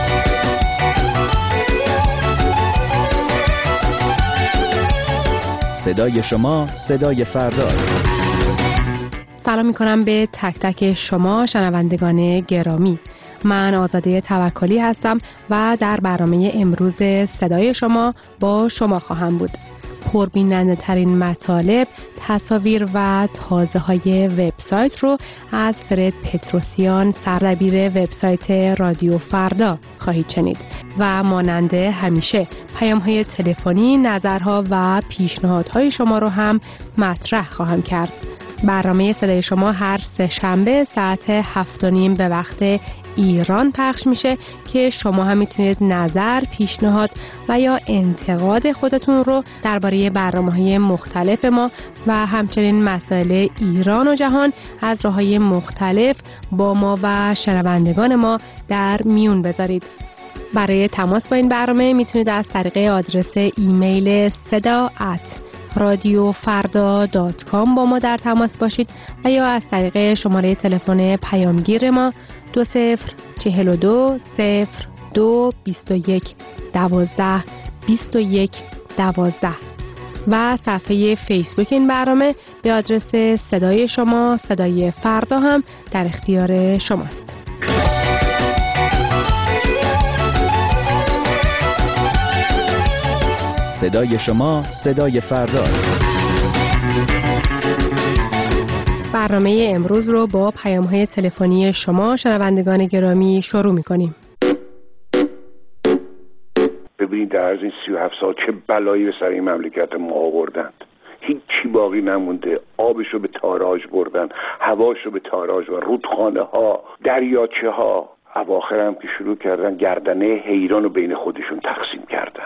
[SPEAKER 8] صدای شما، صدای فرداست.
[SPEAKER 21] سلام میکنم به تک تک شما شنوندگان گرامی. من آزاده توکلی هستم و در برنامه امروز صدای شما با شما خواهم بود. پربیننده ترین مطالب، تصاویر و تازه های وبسایت رو از فرد پتروسیان، سردبیر وبسایت رادیو فردا خواهید شنید و مانند همیشه پیام های تلفنی، نظرها و پیشنهادهای شما رو هم مطرح خواهم کرد. برنامه صدای شما هر سه شنبه ساعت 7:30 به وقت ایران پخش میشه که شما هم میتونید نظر، پیشنهاد و یا انتقاد خودتون رو درباره برنامه‌های مختلف ما و همچنین مسائل ایران و جهان از راه‌های مختلف با ما و شنوندگان ما در میون بذارید. برای تماس با این برنامه میتونید از طریق آدرس ایمیل seda@radiofarda.com با ما در تماس باشید و یا از طریق شماره تلفن پیامگیر ما 2042 02 21 12 21 12 و صفحه فیسبوک این برنامه به آدرس صدای شما، صدای فردا هم در اختیار شماست.
[SPEAKER 8] صدای شما، صدای فرداست.
[SPEAKER 21] برنامه امروز رو با پیام‌های تلفنی شما شنوندگان گرامی شروع می‌کنیم.
[SPEAKER 22] ببینید در از این 37 سال چه بلایی به سر این مملکت ما آوردند. هیچی باقی نمونده. آبشو به تاراج بردن، هواشو به تاراج و رودخانه ها، دریاچه ها. اواخر هم که شروع کردن گردنه حیران رو بین خودشون تقسیم کردن.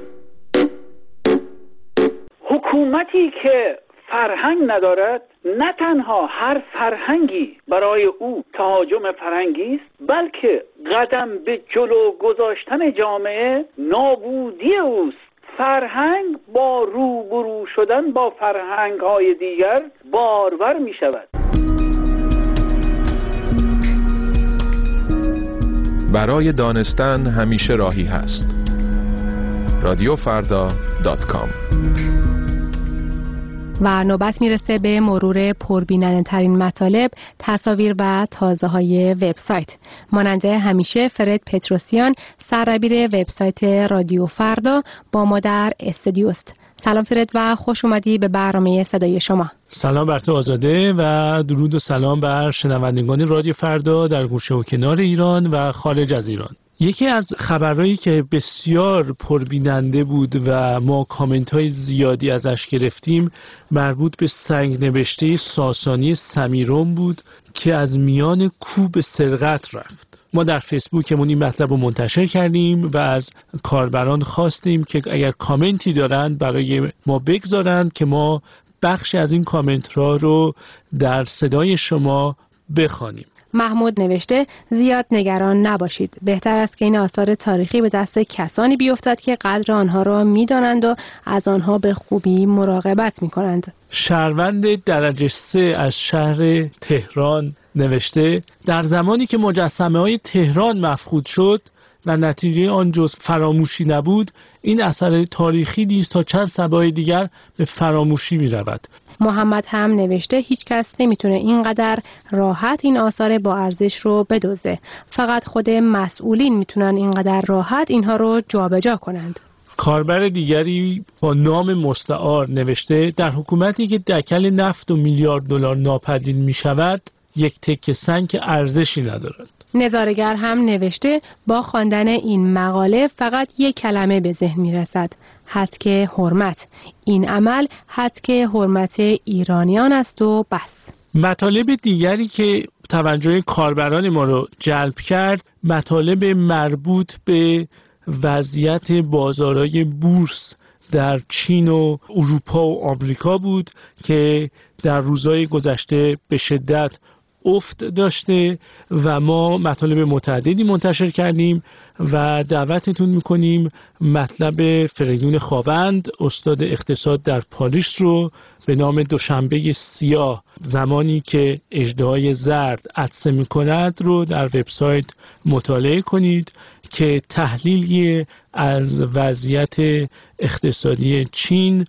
[SPEAKER 23] حکومتی که فرهنگ ندارد نه تنها هر فرهنگی برای او تهاجم فرهنگی است، بلکه قدم به جلو گذاشتن جامعه نابودی اوست. فرهنگ با روبرو شدن با فرهنگ‌های دیگر بارور می شود.
[SPEAKER 24] برای دانستن همیشه راهی هست. radiofarda.com.
[SPEAKER 21] و نوبت میرسه به مرور پربیننده ترین مطالب، تصاویر و تازه های وبسایت. مانند همیشه فرد پتروسیان، سردبیر وبسایت رادیو فردا با ما در استودیو است. سلام فرد و خوش اومدی به برنامه صدای شما.
[SPEAKER 11] سلام بر تو آزاده و درود و سلام بر شنوندگان رادیو فردا در گوشه و کنار ایران و خارج از ایران. یکی از خبرهایی که بسیار پربیننده بود و ما کامنت های زیادی ازش گرفتیم مربوط به سنگ نوشته ساسانی سمیرون بود که از میان کوه به سرقت رفت. ما در فیسبوکمون این مطلب رو منتشر کردیم و از کاربران خواستیم که اگر کامنتی دارن برای ما بگذارن که ما بخشی از این کامنت رو در صدای شما بخوانیم.
[SPEAKER 21] محمود نوشته زیاد نگران نباشید. بهتر است که این آثار تاریخی به دست کسانی بیفتد که قدر آنها را می‌دانند و از آنها به خوبی مراقبت می‌کنند.
[SPEAKER 11] شهروند درجه 3 از شهر تهران نوشته در زمانی که مجسمه‌های تهران مفقود شد و نتیجه آن جز فراموشی نبود، این اثر تاریخی نیز تا چند صبای دیگر به فراموشی می رود.
[SPEAKER 21] محمد هم نوشته هیچ کس نمیتونه اینقدر راحت این آثار با ارزش رو بدزده. فقط خود مسئولین میتونن اینقدر راحت اینها رو جابجا کنند.
[SPEAKER 11] کاربر دیگری با نام مستعار نوشته در حکومتی که دکل نفت و میلیارد دلار ناپدید می شود، یک تکه سنگ ارزشی ندارد.
[SPEAKER 21] نظاره‌گر هم نوشته با خواندن این مقاله فقط یک کلمه به ذهن می رسد: هتک حرمت. این عمل هتک حرمت ایرانیان است و بس.
[SPEAKER 11] مطالب دیگری که توجه کاربران ما رو جلب کرد، مطالب مربوط به وضعیت بازارهای بورس در چین و اروپا و آمریکا بود که در روزهای گذشته به شدت افت داشته و ما مطالب متعددی منتشر کردیم و دعوتتون میکنیم مطلب فریدون خاوند، استاد اقتصاد در پاریس رو به نام دوشنبه سیاه، زمانی که اژدهای زرد عطسه میکند رو در وبسایت مطالعه کنید که تحلیلی از وضعیت اقتصادی چین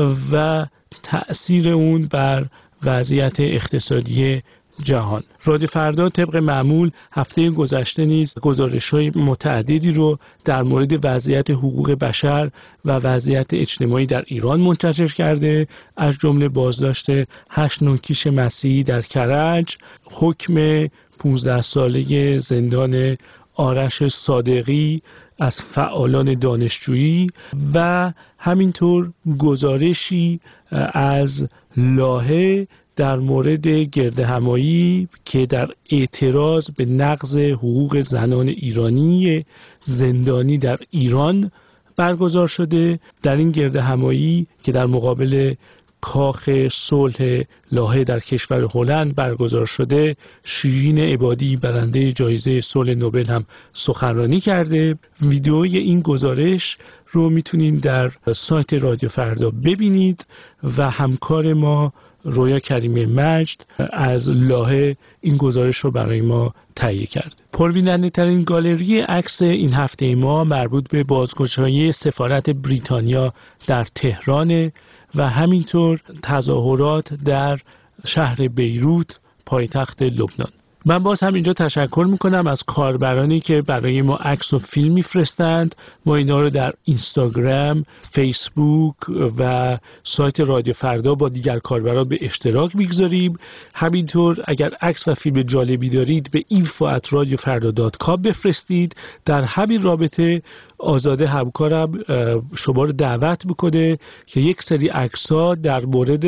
[SPEAKER 11] و تأثیر اون بر وضعیت اقتصادی جهان. رادیو فردا طبق معمول هفته گذشته نیز گزارش‌های متعددی رو در مورد وضعیت حقوق بشر و وضعیت اجتماعی در ایران منتشر کرده، از جمله بازداشت 8 نوکیش مسیحی در کرج، حکم 15 ساله زندان آرش صادقی از فعالان دانشجویی و همینطور گزارشی از لاهه در مورد گردهمایی که در اعتراض به نقض حقوق زنان ایرانی زندانی در ایران برگزار شده. در این گردهمایی که در مقابل کاخ صلح لاهه در کشور هلند برگزار شده، شیرین عبادی برنده جایزه صلح نوبل هم سخنرانی کرده. ویدئوی این گزارش رو میتونید در سایت رادیو فردا ببینید و همکار ما رویا کریمی مجد از لاهه این گزارش رو برای ما تهیه کرد. پربیننده ترین گالری عکس این هفته ما مربوط به بازگشایی سفارت بریتانیا در تهران و همینطور تظاهرات در شهر بیروت پایتخت لبنان. من باز هم اینجا تشکر میکنم از کاربرانی که برای ما عکس و فیلم میفرستند. ما اینا رو در اینستاگرام، فیسبوک و سایت رادیو فردا با دیگر کاربران به اشتراک میگذاریم. همینطور اگر عکس و فیلم جالبی دارید به info@radiofarda.com بفرستید. در همین رابطه آزاده همکارم شما رو دعوت میکنه که یک سری عکس‌ها در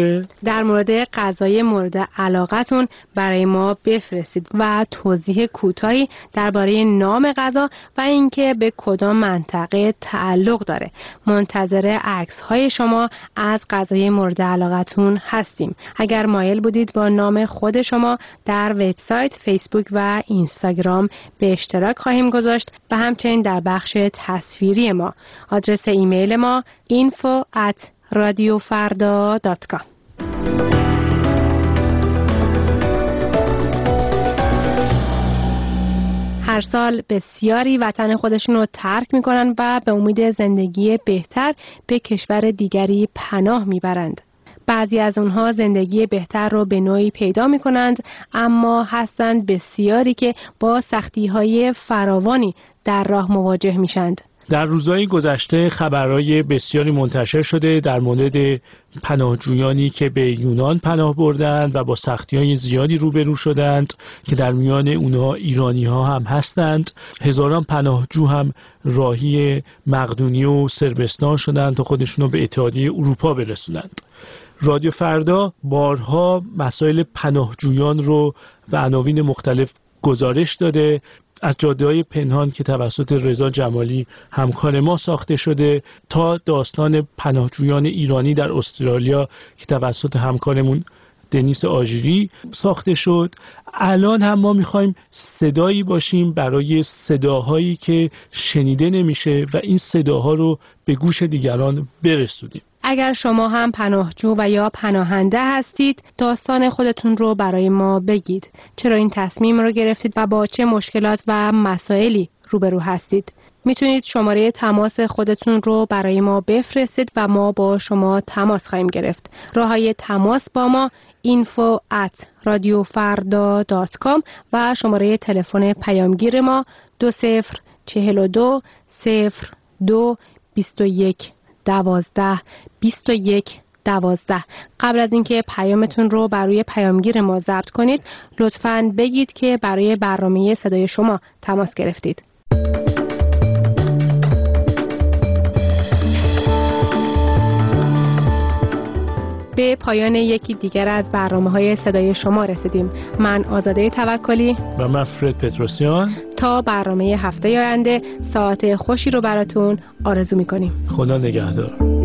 [SPEAKER 11] مورد
[SPEAKER 21] غذای مورد علاقتون برای ما بفرستید و توضیح کوتاهی درباره نام غذا و اینکه به کدام منطقه تعلق داره. منتظر عکس‌های شما از غذای مورد علاقتون هستیم. اگر مایل بودید با نام خود شما در وبسایت، فیسبوک و اینستاگرام به اشتراک خواهیم گذاشت و همچنین در بخش تصویری ما. آدرس ایمیل ما info@radiofarda.com. هر سال بسیاری وطن خودشون رو ترک میکنن و به امید زندگی بهتر به کشور دیگری پناه میبرند. بعضی از اونها زندگی بهتر رو به نوعی پیدا میکنند، اما هستند بسیاری که با سختی‌های فراوانی در راه مواجه میشند.
[SPEAKER 11] در روزهای گذشته خبرهای بسیاری منتشر شده در مورد پناهجویانی که به یونان پناه بردند و با سختی‌های زیادی روبرو شدند که در میان اونها ایرانی‌ها هم هستند. هزاران پناهجو هم راهی مقدونیه و صربستان شدند تا خودشون رو به اتحادیه اروپا برسونند. رادیو فردا بارها مسائل پناهجویان رو به عناوین مختلف گزارش داده، از جاده‌های پنهان که توسط رضا جمالی همکار ما ساخته شده تا داستان پناهجویان ایرانی در استرالیا که توسط همکارمون دنیس آژیری ساخته شد. الان هم ما میخوایم صدایی باشیم برای صداهایی که شنیده نمیشه و این صداها رو به گوش دیگران برسونیم.
[SPEAKER 21] اگر شما هم پناهجو و یا پناهنده هستید، داستان خودتون رو برای ما بگید. چرا این تصمیم رو گرفتید و با چه مشکلات و مسائلی روبرو هستید. میتونید شماره تماس خودتون رو برای ما بفرستید و ما با شما تماس خواهیم گرفت. راههای تماس با ما info@radiofarda.com و شماره تلفن پیامگیر ما 2042 02 21 12 21 12. قبل از اینکه پیامتون رو برای پیامگیر ما ضبط کنید لطفاً بگید که برای برنامه صدای شما تماس گرفتید. به پایان یکی دیگر از برنامه‌های صدای شما رسیدیم. من آزاده توکلی
[SPEAKER 11] و من فرد پتروسیان
[SPEAKER 21] تا برنامه هفته آینده ساعت خوشی رو براتون آرزو می‌کنیم.
[SPEAKER 11] خدا نگهدار.